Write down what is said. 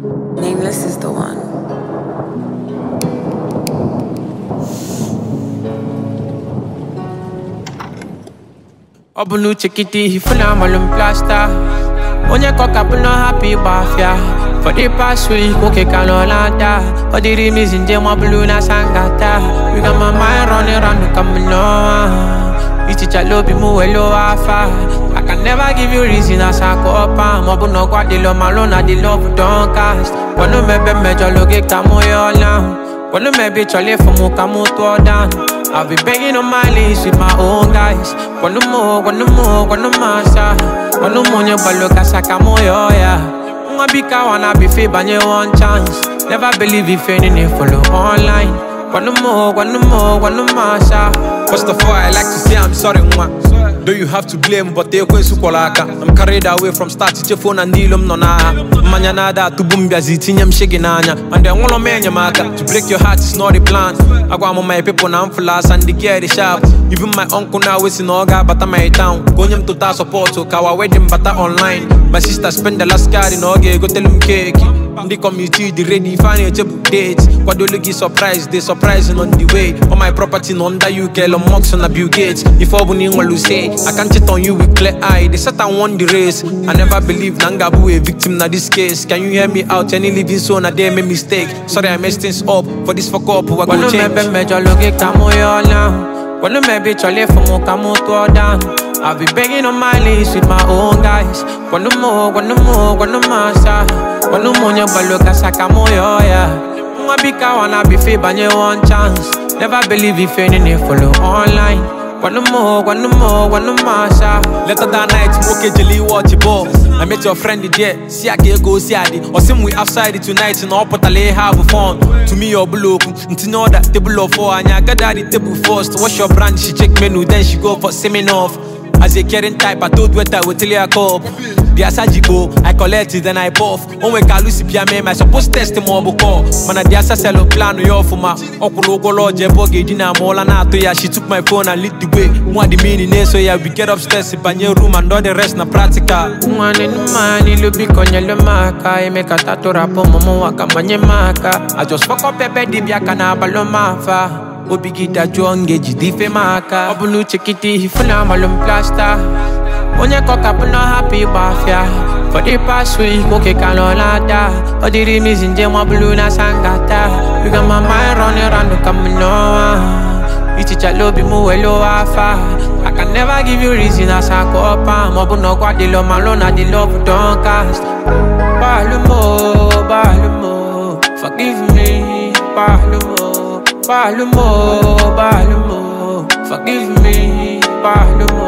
Nameless is the one. Obulu chikiti hifuna malum plasta. Onye koka puno happy bafia. For the past week, okay kanolanta. For the rimis in jam obulu na sangata. We got my mind running around the kamino. It's a lobby muelo afa. I can never give you reason as I go up. Mobu no kwa di lo malona di love don't cast. Wano mebe mejo loge kamo yo now. Wano mebe chole fumu kamo to down. I've been begging on my list with my own guys. One more, sha. One more, balo kasaka moyo, yeah. Bika wanna be fee, banye one chance. Never believe if any follow online. One more, sha. First of all, I like to say I'm sorry, Though you have to blame, but they I'm carried away from start to phone and nilum nona. Manyanada to bumbia zitinyam sheginanya. And then one man yamaka. To break your heart is not a plan. I go on my people now for last and they get the sharp. Even my uncle now is in Oga, but I'm my town. Going to that support to Kawa wedding, but online. My sister spend the last card in Oga, go tell him cake. The community, the ready, funny dates. What do you get surprised? They surprising on the way. On my property, on the UK, on Mox on Bill Gates. If I wouldn't want to say, I can't cheat on you with clear eye. They said I won the race. I never believed Nangabu a victim in this case. Can you hear me out? Any living soon, I dare make mistake. Sorry, I messed things up. For this fuck up, we're gonna change. One maybe chole fumu kamo to down. I've been begging on my list with my own guys. One more, sha. One more, balo kasaka moyo, yeah. Bika wanna be fee, banye one chance. Never believe if any follow online. One more, sha. Later that night, okay, jelly watch a ball. I met your friend there, see I can go see Adi. Or some we outside it tonight and all put a have fun. To me, your blue, to know that table of four, and I got the table first. What's your brand? She check menu, then she go for semi-off. As a caring type, I told what I would tell you a cup. The Asajibo, I collect it, then I puff. On we can lose PMM, I suppose test him over call. Man, the Asaselo plan yo for my Uncle Lord Jebogi, Dina Molana, Toya. She took my phone and lit the way. What the meaning is, so yeah, we get upstairs in your room and all the rest na practical. One in the money, Lubi Konyalo Maka, I make a tattoo rapo, Momoaka, Manyamaka. I just fuck up a bed, Biakana Balomafa. Obigita Jonge, Jidife Maka. Obulu Chikiti, Hifuna Malum Plasta. Onye koka puno happy bafia. For the past week, okay kanolanta. For the rimis in jam obulu na sangata. We got my mind running around the kamino. It's a lobby muelo afa. I can never give you reason as I go up. Mobu no kwa di lo malona di love don't cast. Balumo, forgive me. Balumo, forgive me. Balumo.